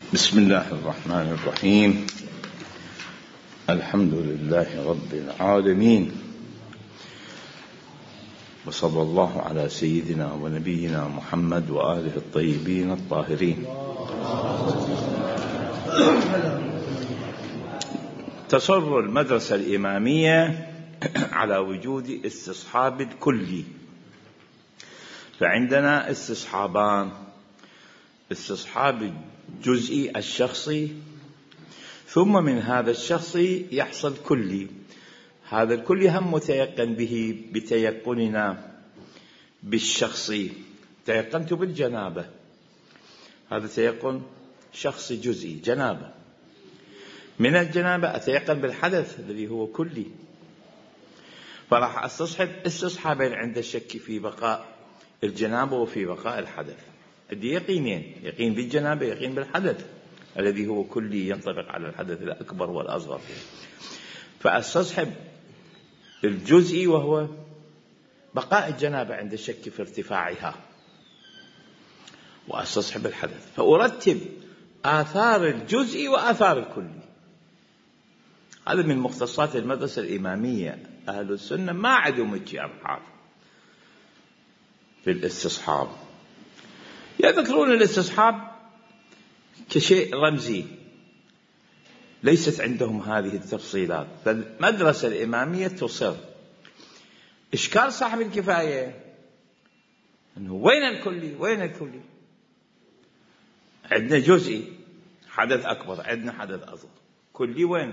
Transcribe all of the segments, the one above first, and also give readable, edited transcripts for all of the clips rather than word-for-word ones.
بسم الله الرحمن الرحيم. الحمد لله رب العالمين، وصلى الله على سيدنا ونبينا محمد وآله الطيبين الطاهرين. تصر المدرسة الإمامية على وجود استصحاب الكلي، فعندنا استصحابان: استصحاب الجزئي الشخصي، ثم من هذا الشخصي يحصل كلي. هذا الكلي هم متيقن به بتيقننا بالشخصي. تيقنت بالجنابة، هذا تيقن شخصي جزئي جنابة. من الجنابة أتيقن بالحدث الذي هو كلي، فراح استصحب استصحابين عند الشك في بقاء الجنابة وفي بقاء الحدث. عندي يقينين: يقين بالجنابة، يقين بالحدث الذي هو كلي ينطبق على الحدث الأكبر والأصغر. فاستصحب الجزئي وهو بقاء الجنابة عند الشك في ارتفاعها، واستصحب الحدث، فأرتب آثار الجزئي وآثار الكلي. هذا من مختصات المدرسة الإمامية. أهل السنة ما عندهم الجرحات في الاستصحاب، يذكرون الاستصحاب كشيء رمزي، ليست عندهم هذه التفصيلات. فالمدرسة الإمامية تصر. إشكال صاحب الكفاية أنه وين الكلي؟ وين الكلي؟ عندنا جزئي حدث أكبر، عندنا حدث أصغر، كلي وين؟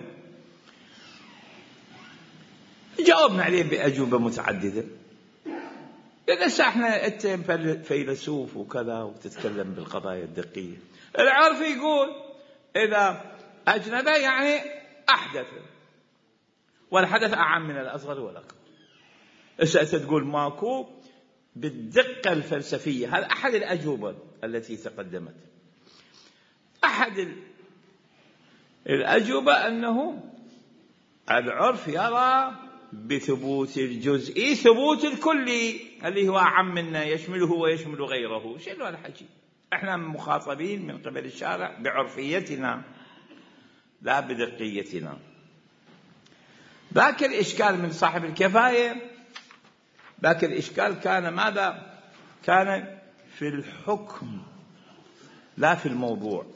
جاوبنا عليه بأجوبة متعددة. إذا احنا أنت فيلسوف وكذا وتتكلم بالقضايا الدقية، العرف يقول إذا أجنب يعني أحدث، والحدث أعم من الأصغر والأكبر. أنت تقول ماكو بالدقة الفلسفية. هذا أحد الأجوبة التي تقدمت. أحد الأجوبة أنه العرف يرى بثبوت الجزئي ثبوت الكلي اللي هو أعم منا، يشمله ويشمل غيره. شنو الحكي؟ احنا مخاطبين من قبل الشارع بعرفيتنا لا بدقيتنا. ذاك الإشكال من صاحب الكفاية، ذاك الإشكال كان ماذا؟ كان في الحكم لا في الموضوع.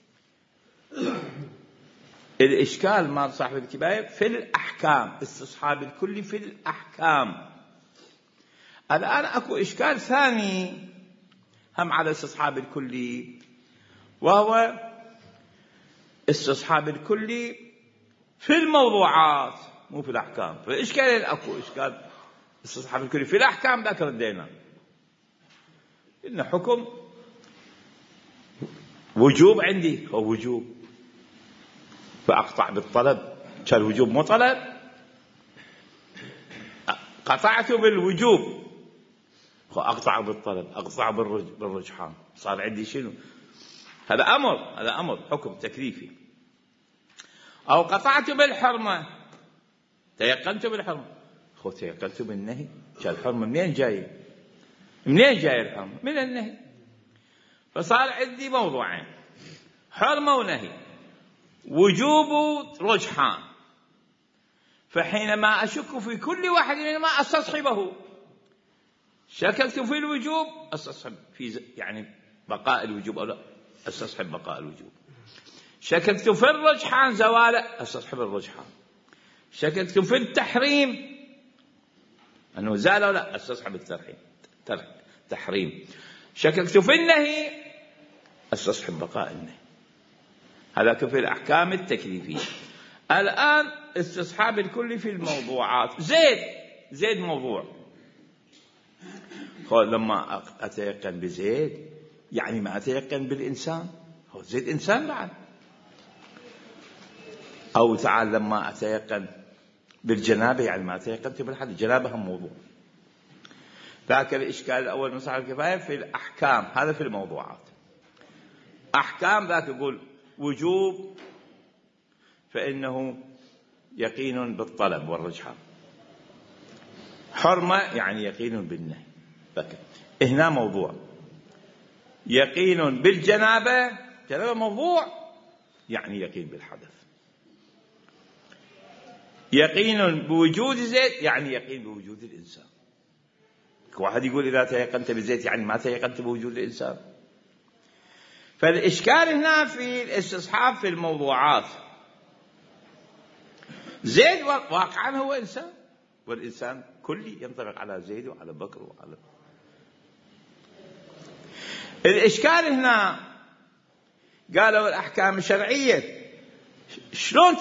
الإشكال مع صاحب الكفاية في الأحكام، استصحاب الكل في الأحكام. الآن أكو إشكال ثاني هم على استصحاب الكلي، وهو استصحاب الكلي في الموضوعات مو في الأحكام. فالإشكالين أكو: إشكال استصحاب الكلي في الأحكام، ذاك ردينا إن حكم وجوب عندي هو وجوب، فأقطع بالطلب. كان الوجوب مو طلب، قطعت بالوجوب، أقطع بالطلب، أقطع بالرجحان. صار عندي شنو؟ هذا أمر حكم تكليفي. أو قطعت بالحرمة، تيقنت بالحرمة، تيقنت بالنهي. كان الحرمة منين جاي؟ منين جاي الحرمة؟ من النهي. فصار عندي موضوعين: حرمة ونهي، وجوب رجحان. فحينما أشك في كل واحد منهما أستصحبه. شككت في الوجوب أستصحب في يعني بقاء الوجوب أو لا، أستصحب بقاء الوجوب. شككت في الرجحان زواله، أستصحب الرجحان. شككت في التحريم أنه زال أو لا، أستصحب التحريم. شككت في النهي، أستصحب بقاء النهي. هذا في الأحكام التكليفية. الآن استصحاب الكل في الموضوعات. زيد موضوع. لما أتيقن بزيد يعني ما أتيقن بالإنسان. هو زيد إنسان بعد. أو تعال لما أتيقن بالجنابة يعني ما أتيقنت بالحد. الجنابة هم موضوع. ذاك الإشكال الأول من صاحب الكفاية في الأحكام، هذا في الموضوعات. أحكام ذاك يقول وجوب فإنه يقين بالطلب والرجحان. حرمة يعني يقين بالنهي. هنا موضوع: يقين بالجنابة جلب موضوع يعني يقين بالحدث. يقين بوجود زيد يعني يقين بوجود الإنسان. واحد يقول إذا تيقنت بزيد يعني ما تيقنت بوجود الإنسان. فالإشكال هنا في الاستصحاب في الموضوعات. زيد واقعا هو إنسان، والإنسان كلي ينطبق على زيد وعلى بكر وعلى. الإشكال هنا قالوا الأحكام الشرعية شلون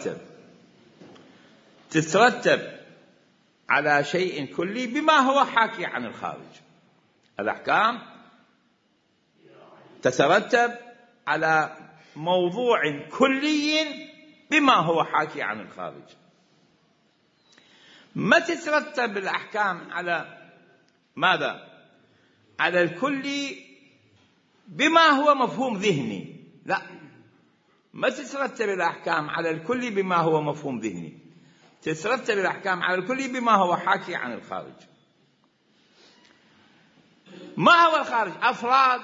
تترتب على شيء كلي بما هو حاكي عن الخارج. الأحكام تترتب على موضوع كلي بما هو حاكي عن الخارج. ما تترتب الأحكام على ماذا؟ على الكلي بما هو مفهوم ذهني. لا، ما تترتب الأحكام على الكلي بما هو مفهوم ذهني، تترتب الأحكام على الكلي بما هو حاكي عن الخارج. ما هو الخارج؟ أفراد.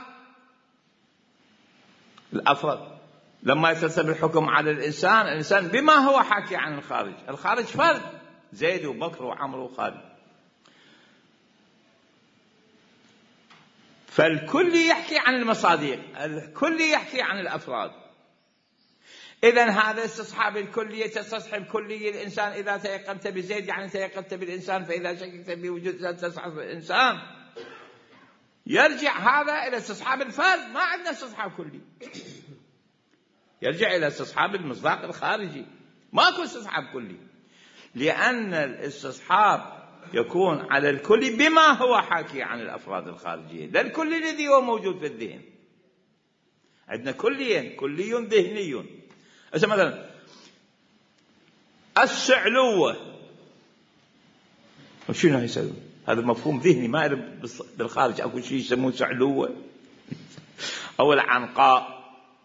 الأفراد لما يترتب الحكم على الإنسان بما هو حاكي عن الخارج. الخارج فرد، زيد وبكر وعمرو وخالد. فالكل يحكي عن المصادق، الكل يحكي عن الأفراد. إذن هذا استصحاب الكلية تستصحب كلية الإنسان. إذا تيقنت بزيد يعني تيقنت بالإنسان، فإذا شككت بوجود زيد تستصحب الإنسان. يرجع هذا إلى استصحاب الفرد، ما عندنا استصحاب كلي. يرجع إلى استصحاب المصداق الخارجي، ماكو استصحاب كلي، لأن الاستصحاب يكون على الكل بما هو حاكي عن الأفراد الخارجية، لا الكل الذي هو موجود في الذهن. عندنا كليين، كلي ذهني. مثلا السعلوة، وشنو يسوي؟ هذا مفهوم ذهني ما بالخارج أكو شيء يسمونه سعلوة أو العنقاء،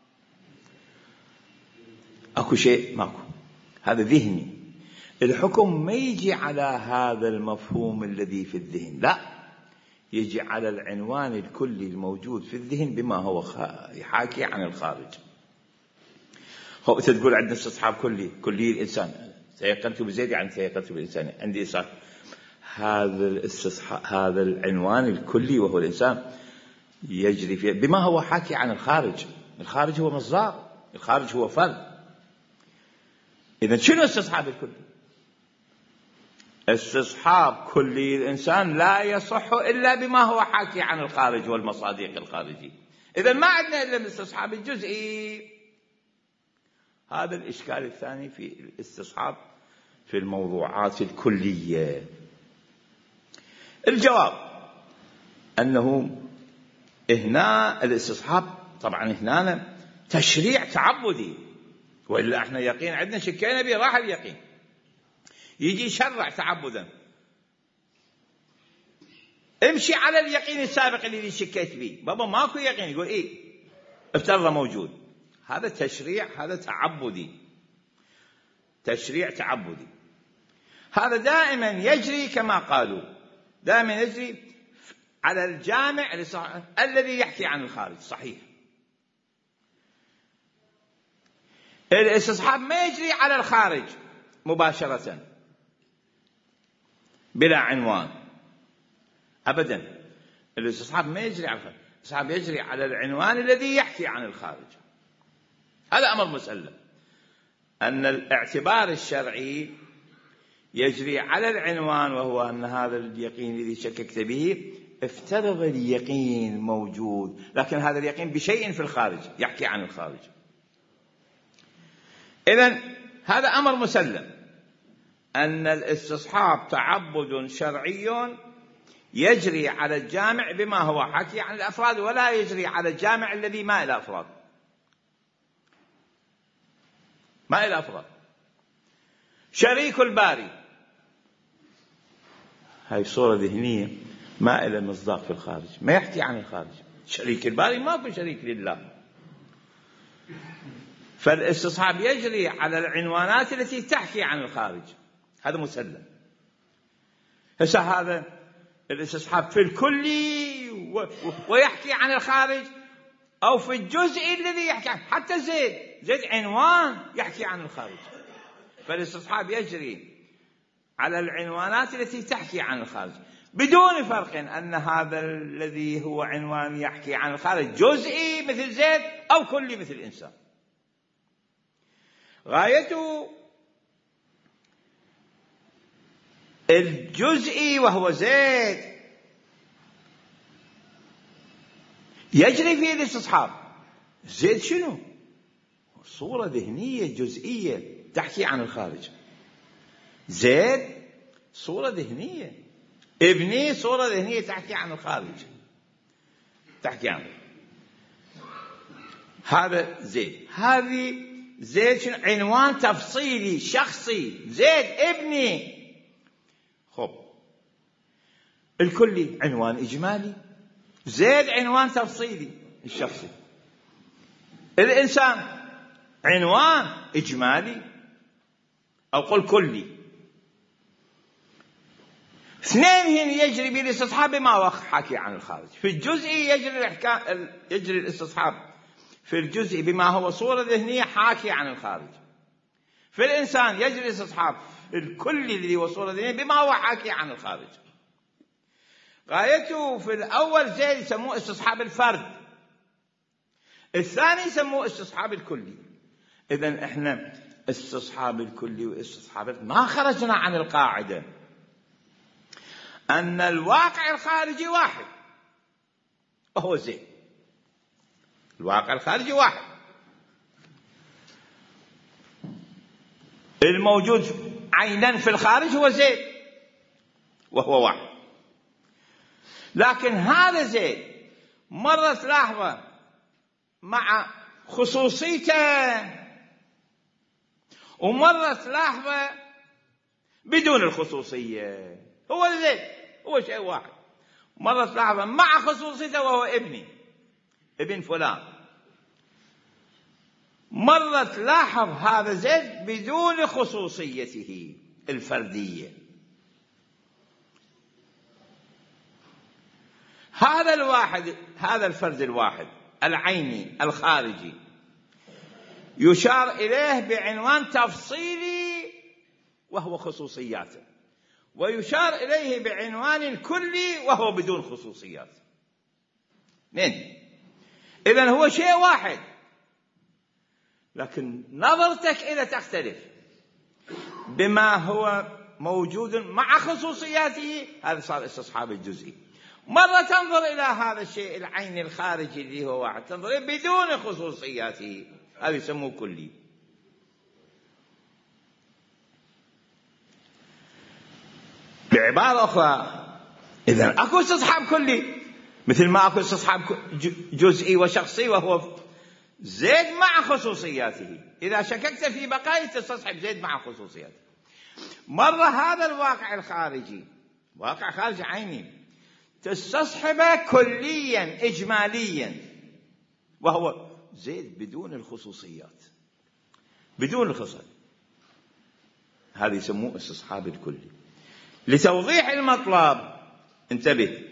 أكو شيء ماكو، هذا ذهني. الحكم ما يجي على هذا المفهوم الذي في الذهن، لا، يجي على العنوان الكلي الموجود في الذهن بما هو يحاكي عن الخارج. هو تقول عندنا استصحاب كلي الإنسان، تيقنت بزيد يعني تيقنت بالإنسان، عندي إصحاب. هذا العنوان الكلي وهو الإنسان يجري فيه بما هو حاكي عن الخارج. الخارج هو مصدر، الخارج هو فرد. إذن شنو استصحاب الكلي؟ استصحاب كلي الإنسان لا يصح إلا بما هو حاكي عن الخارج والمصادق الخارجي. إذن ما عندنا إلا الاستصحاب الجزئي. هذا الإشكال الثاني في الاستصحاب في الموضوعات الكلية. الجواب أنه هنا الاستصحاب طبعا هنا تشريع تعبدي، وإلا احنا يقين عندنا شكينا به راح اليقين، يجي يشرع تعبدا. امشي على اليقين السابق اللي شكيت به، بابا ماكو يقين، يقول ايه افترض موجود. هذا تشريع، هذا تعبدي، تشريع تعبدي. هذا دائما يجري كما قالوا، دائما يجري على الجامع الذي يحكي عن الخارج. صحيح، الاستصحاب ما يجري على الخارج مباشرة بلا عنوان أبدا. الاستصحاب ما يجري على الخارج، الاستصحاب يجري على العنوان الذي يحكي عن الخارج. هذا أمر مسلم، أن الاعتبار الشرعي يجري على العنوان، وهو أن هذا اليقين الذي شككت به افترض اليقين موجود، لكن هذا اليقين بشيء في الخارج يحكي عن الخارج. إذن هذا أمر مسلم، أن الاستصحاب تعبد شرعي يجري على الجامع بما هو حكي عن الأفراد، ولا يجري على الجامع الذي ما إلى أفراد، ما إلى أفراد. شريك الباري، هاي صورة ذهنية ما إلى مصداق في الخارج، ما يحكي عن الخارج. شريك الباري ما في شريك لله. فالاستصحاب يجري على العنوانات التي تحكي عن الخارج، هذا مسلم. هسه هذا الاستصحاب في الكلي ويحكي عن الخارج، أو في الجزء الذي يحكي عنه. حتى زيد عنوان يحكي عن الخارج، فالاستصحاب يجري على العنوانات التي تحكي عن الخارج بدون فرق أن هذا الذي هو عنوان يحكي عن الخارج جزئي مثل زيد أو كلي مثل الإنسان. غايته الجزئي وهو زيد يجري فيه الاستصحاب. زيد شنو؟ صورة ذهنية جزئية تحكي عن الخارج. زيد صورة ذهنية، ابني صورة ذهنية تحكي عن الخارج، تحكي عنه. هذا زيد. هذه زيد شنو؟ عنوان تفصيلي شخصي، زيد ابني. خب الكلي عنوان إجمالي، زيد عنوان تفصيلي الشخصي. الإنسان عنوان إجمالي أو قل كلي. اثنين هنا يجري بالاستصحاب بما هو حكي عن الخارج. في الجزء يجري الاستصحاب في الجزء بما هو صورة ذهنية حاكي عن الخارج. في الإنسان يجري الاستصحاب في الكل الذي هو صورة ذهنية بما هو حاكي عن الخارج. غايته في الأول زيد يسموه استصحاب الفرد، الثاني يسموه استصحاب الكلي. إذن إحنا استصحاب الكلي واستصحاب ما خرجنا عن القاعدة أن الواقع الخارجي واحد وهو زيد. الواقع الخارجي واحد، الموجود عينا في الخارج هو زيد وهو واحد. لكن هذا زيد مرة لحظة مع خصوصيته ومرة لحظة بدون الخصوصية. هو زيد هو شيء واحد، مرة لحظة مع خصوصيته وهو ابن فلان، مرة تلاحظ هذا زيد بدون خصوصيته الفردية. هذا الفرد الواحد العيني الخارجي يشار إليه بعنوان تفصيلي وهو خصوصياته، ويشار إليه بعنوان كلي وهو بدون خصوصيات. إذن هو شيء واحد، لكن نظرتك إذا تختلف بما هو موجود مع خصوصياته، هذا صار استصحاب الجزئي. مرة تنظر إلى هذا الشيء العين الخارجي اللي هو واحد، تنظر بدون خصوصياته، هذا يسموه كلي. بعبارة أخرى إذن أكو استصحاب كلي مثل ما أكو استصحاب جزئي وشخصي وهو زيد مع خصوصياته. إذا شككت في بقايا تستصحب زيد مع خصوصياته. مرة هذا الواقع الخارجي واقع خارجي عيني تستصحبه كليا إجماليا وهو زيد بدون الخصوصيات، بدون الخصال. هذا يسموه استصحاب الكلي. لتوضيح المطلب انتبه،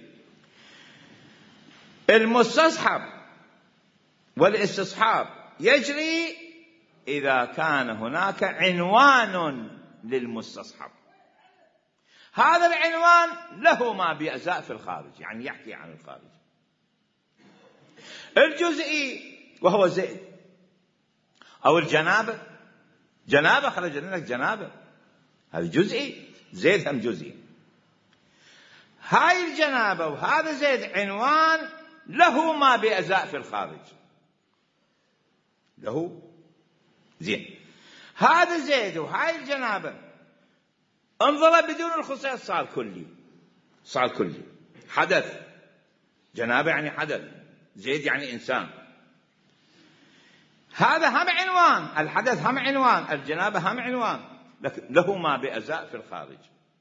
المستصحب والاستصحاب يجري إذا كان هناك عنوان للمستصحب. هذا العنوان له ما بأجزاء في الخارج، يعني يحكي عن الخارج. الجزئي وهو زيد أو الجنابة، جنابة خرج لك جنابة، هذا جزئي، زيد هم جزئي. هاي الجنابة وهذا زيد عنوان له ما بأجزاء في الخارج، له زين. هذا زيد وهاي الجنابة انظر بدون الخصوصيات صار كلي، صار كلي. حدث، جنابة يعني حدث، زيد يعني إنسان. هذا هم عنوان، الحدث هم عنوان، الجنابة هم عنوان، لكن له ما بأجزاء في الخارج.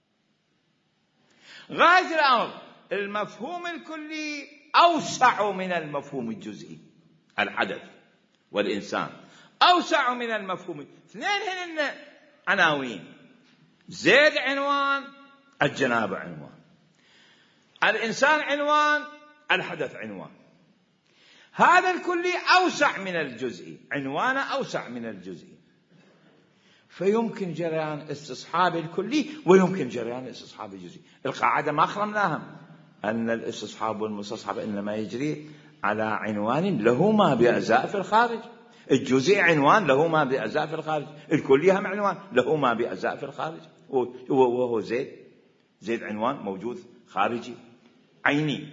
غاية الأمر المفهوم الكلي أوسع من المفهوم الجزئي، الحدث والإنسان أوسع من المفهوم. اثنين هن عناوين، زيد عنوان، الجنابة عنوان، الإنسان عنوان، الحدث عنوان. هذا الكلي أوسع من الجزئي، عنوانه أوسع من الجزئي، فيمكن جريان استصحاب الكلي ويمكن جريان استصحاب الجزئي. القاعدة ما خرمناها أن الاستصحاب والمستصحب إنما يجري على عنوان له ما بأجزاء في الخارج. الجزئي عنوان له ما بأجزاء في الخارج، الكلي هم عنوان له ما بأجزاء في الخارج، وهو زيد عنوان موجود خارجي عيني،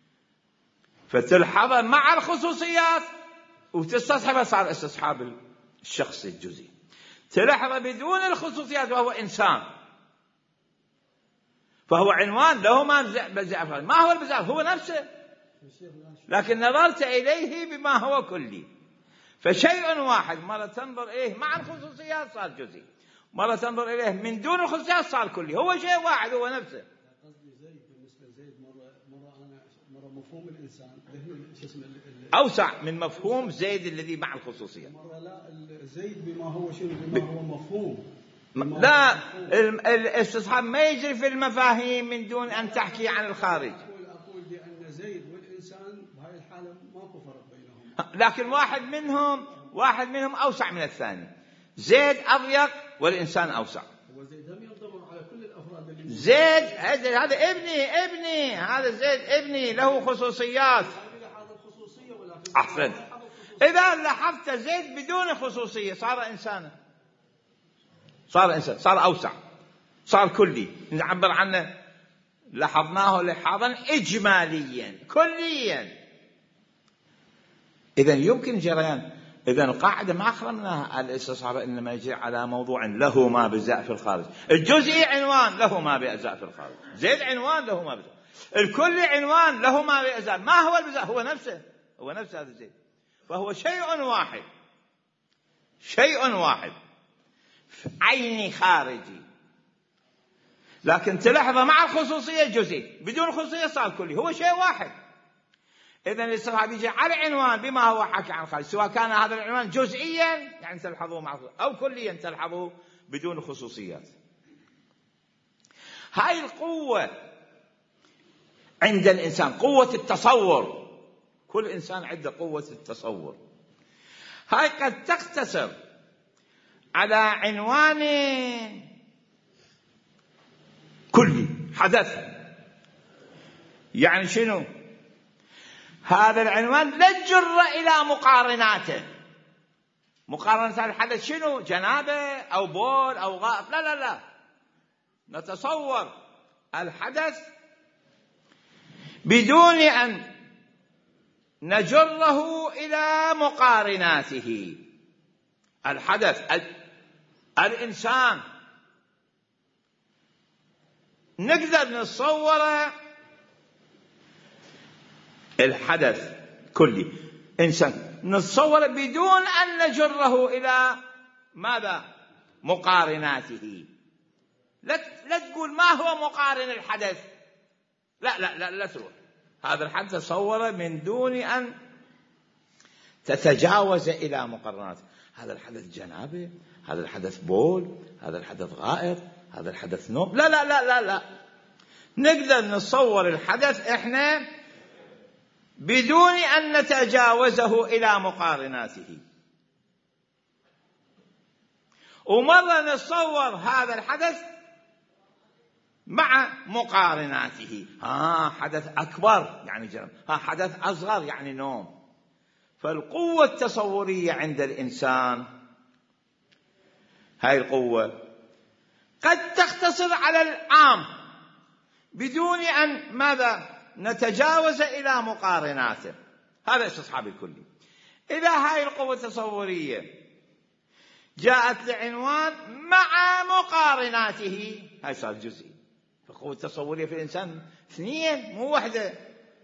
فتلحظ مع الخصوصيات وتستصحبها صار استصحاب الشخص الجزئي. تلحظ بدون الخصوصيات وهو إنسان، فهو عنوان له ما بأجزاء في الخارج. ما هو البزاف؟ هو نفسه، لكن نظرت إليه بما هو كلي. فشيء واحد مرة تنظر إليه مع الخصوصيات صار جزئي، مرة تنظر إليه من دون الخصوصيات صار كلي. هو شيء واحد، هو نفسه. قصدي زيد، بالنسبة لزيد مرة مفهوم الإنسان أوسع من مفهوم زيد الذي مع الخصوصية. مرة لا، زيد بما هو شنو، بما هو مفهوم. لا، الاستصحاب ما يجري في المفاهيم من دون أن تحكي عن الخارج. أقول بأن زيد والإنسان بهاي الحالة ماكو فرق بينهم، لكن واحد منهم أوسع من الثاني. زيد أضيق والإنسان أوسع. هو زيد هم ينضم على كل الأفراد اللي زيد هذا ابني هذا زيد ابني له خصوصيات. أحسن. إذا لاحظت زيد بدون خصوصية صار إنسانا، صار أوسع، صار كلي، نعبر عنه لاحظناه لحاظا إجماليا كليا. إذن يمكن جريان. إذن القاعدة ما أخرمناها الاستصحاب إنما يجري على موضوع له ما بأجزاء في الخارج. الجزئي عنوان له ما بأجزاء في الخارج، زيد عنوان له ما بأجزاء، الكلي عنوان له ما بأجزاء. ما هو البأجزاء؟ هو نفسه هذا زيد، فهو شيء واحد عيني خارجي. لكن تلاحظ مع الخصوصية الجزئي، بدون خصوصية صار كلي، هو شيء واحد. إذن الاستصحاب يجي على عنوان بما هو حكي عن الخارج، سواء كان هذا العنوان جزئيا يعني تلحظوه مع أو كليا تلحظوه بدون خصوصيات. هاي القوة عند الإنسان، قوة التصور. كل إنسان عنده قوة التصور. هاي قد تقتصر على عنوان كلي حدث. يعني شنو؟ هذا العنوان لا تجر إلى مقارناته. مقارنة هذا الحدث شنو؟ جنابه أو بول أو غائط. لا، نتصور الحدث بدون أن نجره إلى مقارناته. الحدث الإنسان نقدر نتصور الحدث كلي إنسان، نتصور بدون أن نجره إلى ماذا؟ مقارناته. لا تقول ما هو مقارن الحدث، لا تروح. هذا الحدث تصوره من دون أن تتجاوز إلى مقارناته. هذا الحدث جنابه، هذا الحدث بول، هذا الحدث غائط، هذا الحدث نوم. لا، نقدر نصور الحدث إحنا بدون أن نتجاوزه إلى مقارناته. ومرة نصور هذا الحدث مع مقارناته. حدث أكبر يعني جنب، حدث أصغر يعني نوم. فالقوة التصورية عند الإنسان، هاي القوة قد تقتصر على العام بدون أن ماذا؟ نتجاوز إلى مقارناته. هذا استصحاب الكلي. إذا هاي القوة التصورية جاءت لعنوان مع مقارناته، هاي صار جزئي. فالقوة التصورية في الإنسان اثنين مو واحدة.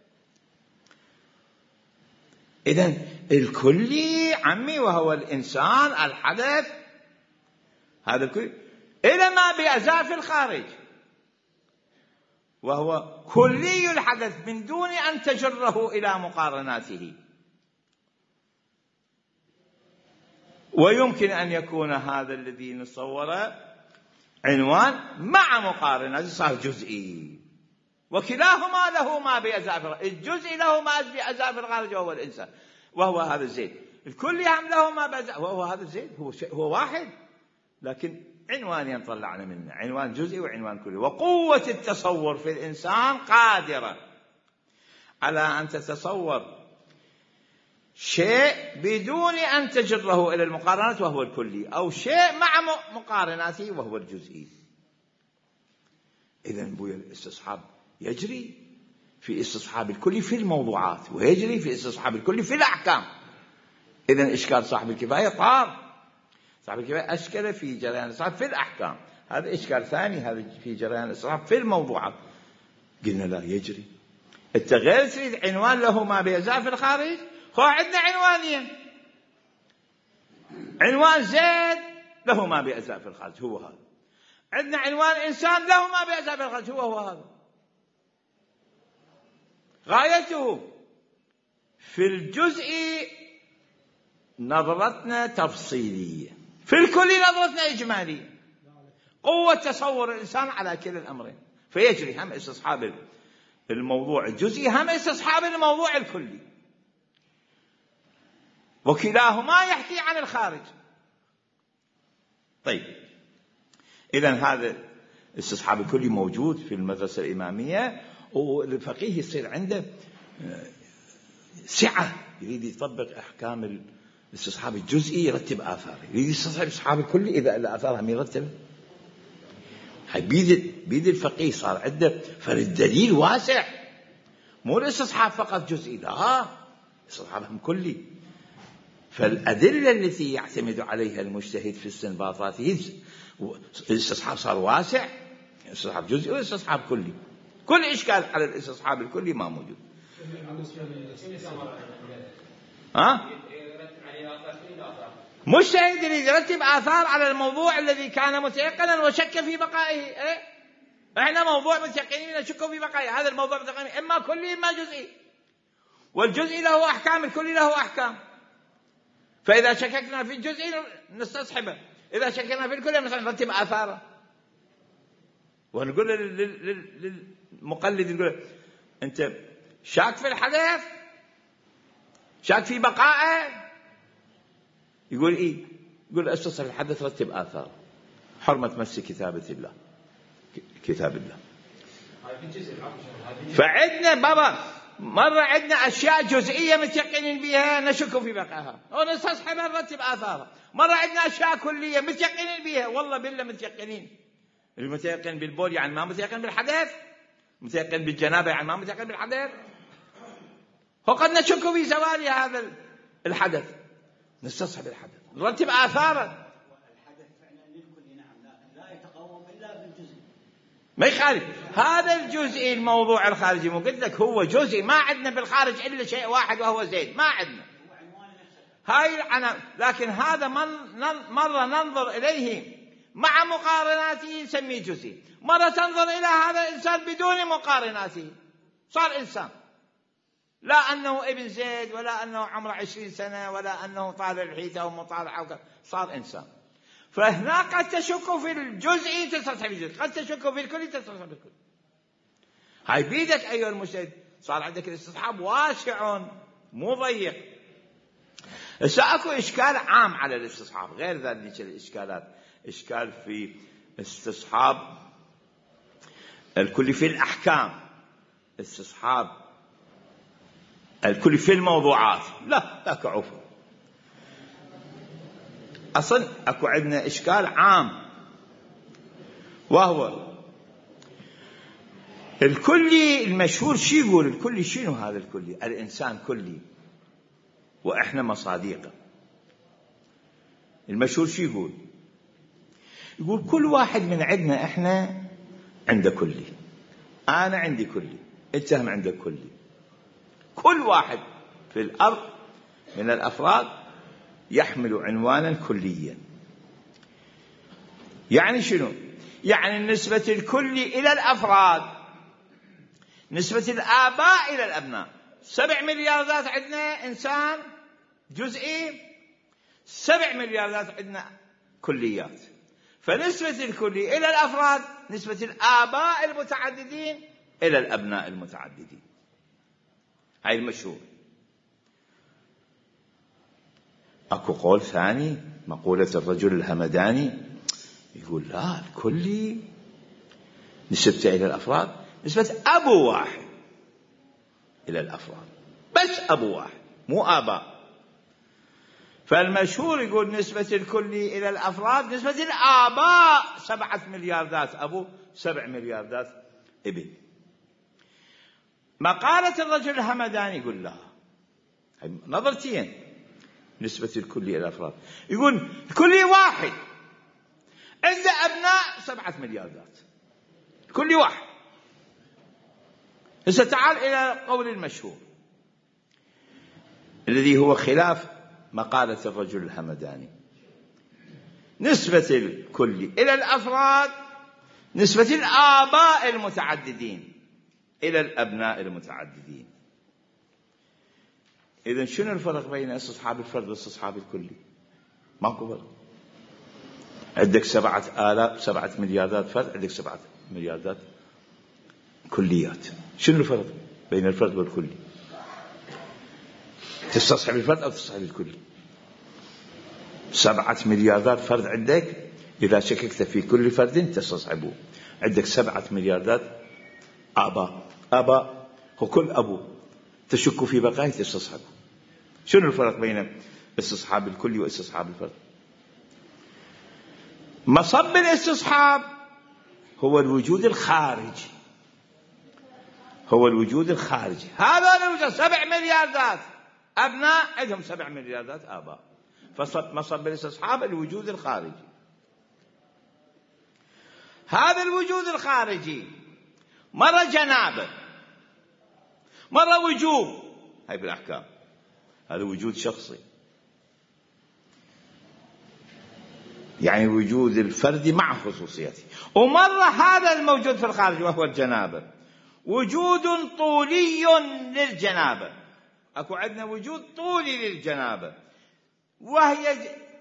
إذن الكلي عمي وهو الإنسان الحدث، هذا الكلي إلى ما بأجزاء في الخارج، وهو كلي الحدث من دون أن تجره إلى مقارناته. ويمكن أن يكون هذا الذي نصوره عنوان مع مقارناته، صار جزئي. وكلاهما له ما بأجزاء في الخارج. الجزء له ما بأجزاء في الخارج وهو الإنسان، وهو هذا الزيد. الكلي هم له ما بأجزاء وهو هذا الزيد، هو واحد، لكن عنوانين طلعنا منه، عنوان جزئي وعنوان كلي. وقوة التصور في الإنسان قادرة على أن تتصور شيء بدون أن تجره إلى المقارنات وهو الكلي، أو شيء مع مقارناته وهو الجزئي. إذن بويا الاستصحاب يجري في استصحاب الكلي في الموضوعات، ويجري في استصحاب الكلي في الأحكام. إذن إشكال صاحب الكفاية طار، صاحب الكفاية أشكل في جريان الاستصحاب في الأحكام، هذا إشكال ثاني، هذا في جريان الاستصحاب في الموضوعات. قلنا لا يجري. أنت غير تريد عنوان له ما بيزاء في الخارج، هو عندنا عنوانين، عنوان زيد له ما بيزاء في الخارج هو هذا، عندنا عنوان إنسان له ما بيزاء في الخارج هو هذا. غايته في الجزء نظرتنا تفصيلية، في الكل نظرتنا إجمالية. قوة تصور الإنسان على كلا الأمرين، فيجري هم استصحاب الموضوع الجزئي هم استصحاب الموضوع الكلي، وكلاهما يحكي عن الخارج. طيب، إذن هذا استصحاب الكلي موجود في المدرسة الإمامية، والفقيه يصير عنده سعة، يريد يطبق أحكام الاستصحاب الجزئي، يرتب آثاره، يريد يستصحب استصحاب الكلي إذا الآثار هم يرتب. بيد الفقيه صار عنده فالدليل واسع، مو الاستصحاب فقط جزئي، لا، استصحابهم كلي. فالأدلة التي يعتمد عليها المجتهد في استنباطاته الاستصحاب صار واسع، استصحاب جزئي واستصحاب كلي. كل إشكال على الاستصحاب الكلي ما موجود. مجتهد يرتب آثار على الموضوع الذي كان متيقنا وشك في بقائه. احنا موضوع متيقنين نشك في بقائه، هذا الموضوع متيقن إما كلي إما جزئي، والجزئي له أحكام، الكلي له أحكام. فإذا شككنا في الجزئي نستصحبه، إذا شككنا في الكلي نرتب آثاره. ونقول للمقلد، نقول أنت شاك في الحدث، شاك في بقائه، يقول إيه؟ يقول استصحب الحدث، رتب آثاره، حرمة مس كتاب الله. فعندنا بابا مرة عندنا أشياء جزئية متيقنين بها نشك في بقائها ونستصحبها نرتب آثارها. مرة عندنا أشياء كلية متيقنين بها، والله بالله متيقنين. المتيقن بالبول يعني ما متيقن بالحدث، متيقن بالجنابة يعني ما متيقن بالحدث. وقد نشك في زوال هذا الحدث، نستصحب الحدث نرتب آثاره. الحدث فعلا للكل، نعم، لا يتقوم إلا بالجزء، ما يخالف. هذا الجزء الموضوع الخارجي، مو قلت لك هو جزء، ما عندنا بالخارج إلا شيء واحد وهو زيد، ما عندنا هاي العناوين. لكن هذا مرة ننظر إليه مع مقارناته نسميه جزء، مرة تنظر إلى هذا الإنسان بدون مقارناته صار إنسان، لا أنه ابن زيد ولا أنه عمره 20 سنة ولا أنه طالع الحيثة أو مطالع، صار إنسان. فهنا قد تشك في الجزء تستصحب الجزء، قد تشك في الكل تستصحب الكل. هاي بيدك أيها المجتهد، صار عندك الاستصحاب واسع مو ضيق. سأكو إشكال عام على الاستصحاب غير ذلك الإشكالات، إشكال في استصحاب الكل في الأحكام، استصحاب الكل في الموضوعات، لا كعفو. أصلا أكو عندنا إشكال عام، وهو الكلي المشهور. شي يقول الكلي؟ شنو هذا الكلي؟ الإنسان كلي وإحنا مصاديقه. المشهور شي يقول؟ يقول كل واحد من عندنا إحنا عنده كلي، أنا عندي كلي، أنت هم عندك كلي. كل واحد في الأرض من الأفراد يحمل عنوانا كليا. يعني شنو؟ يعني نسبة الكل إلى الأفراد، نسبة الآباء إلى الأبناء. 7 مليارات عندنا إنسان جزئي، 7 مليارات عندنا كليات. فنسبة الكل إلى الأفراد نسبة الآباء المتعددين إلى الأبناء المتعددين. هاي المشهور. أكو قول ثاني، مقولة الرجل الهمداني، يقول لا، الكلي نسبته إلى الأفراد نسبة أبو واحد إلى الأفراد، بس أبو واحد مو آباء. فالمشهور يقول نسبة الكلي إلى الأفراد نسبة الآباء 7 ملياردات أبو 7 ملياردات ابن. مقالة الرجل الهمداني يقول لا، نظرتين، نسبة الكلي إلى الأفراد، يقول الكلي واحد عنده أبناء 7 ملياردات، الكلي واحد. هسه تعال إلى قول المشهور الذي هو خلاف مقالة الرجل الهمداني. نسبة الكلي إلى الأفراد نسبة الآباء المتعددين إلى الأبناء المتعددين. إذن شنو الفرق بين استصحاب الفرد واستصحاب الكلي؟ ماكو فرق. عندك 7 ملياردات فرد، عندك 7 ملياردات كليات. شنو الفرق بين الفرد والكلي؟ تستصحب الفرد أو تستصحب الكلي؟ 7 ملياردات فرد عندك، إذا شككت في كل فرد تستصحبه. عندك 7 ملياردات آباء، وكل أبو تشك في بقائه تستصحبه. شنو الفرق بين استصحاب الكلي واستصحاب الفرد؟ مصب الاستصحاب هو الوجود الخارجي، هو الوجود الخارجي. هذا الوجود 7 ملياردات أبناء، عندهم 7 ملياردات آباء. فمصب الاستصحاب الوجود الخارجي. هذا الوجود الخارجي مرة جنابه، مرة وجوب، هاي بالأحكام، هذا وجود شخصي، يعني وجود الفرد مع خصوصيته. ومرة هذا الموجود في الخارج وهو الجنابه وجود طولي للجنابه. أكو عندنا وجود طولي للجنابه، وهي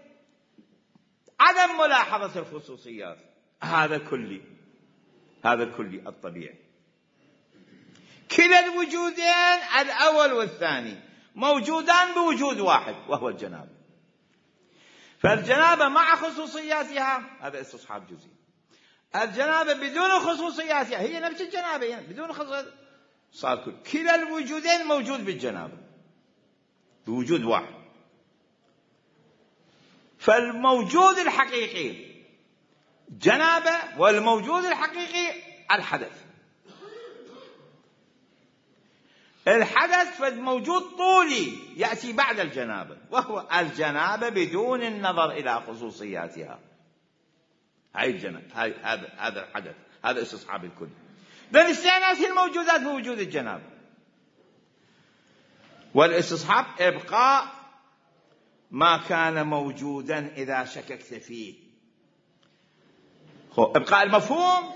عدم ملاحظة الخصوصيات. هذا كلي، هذا الكلي الطبيعي. كلا الوجودين الأول والثاني موجودان بوجود واحد وهو الجنابه. فالجنابه مع خصوصياتها هذا استصحاب جزئي. الجنابه بدون خصوصياتها هي نفس الجنابه، يعني بدون خصوصيات صار كل. كلا الوجودين موجود بالجنابه بوجود واحد. فالموجود الحقيقي جنابه، والموجود الحقيقي الحدث. الحدث فالموجود طولي يأتي بعد الجنابه، وهو الجنابه بدون النظر إلى خصوصياتها. هاي الجنابه، هذا الحدث، هذا استصحاب الكل. بل استئناس الموجودات بوجود الجنابه. والاستصحاب إبقاء ما كان موجودا إذا شككت فيه. إبقاء المفهوم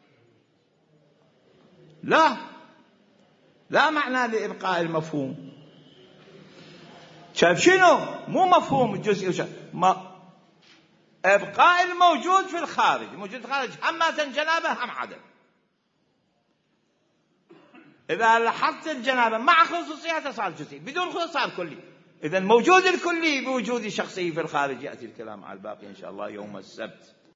لا معنى لإبقاء المفهوم. شايف شنو؟ مو مفهوم الجزء، إبقاء الموجود في الخارج. الموجود في الخارج هم جنابه هم عدم. إذا لاحظت الجنابه مع خصوصياتها صار جزئي، بدون خصوصيات صار كلي. إذا الموجود الكلي بوجود شخصي في الخارج. يأتي الكلام على الباقي إن شاء الله يوم السبت.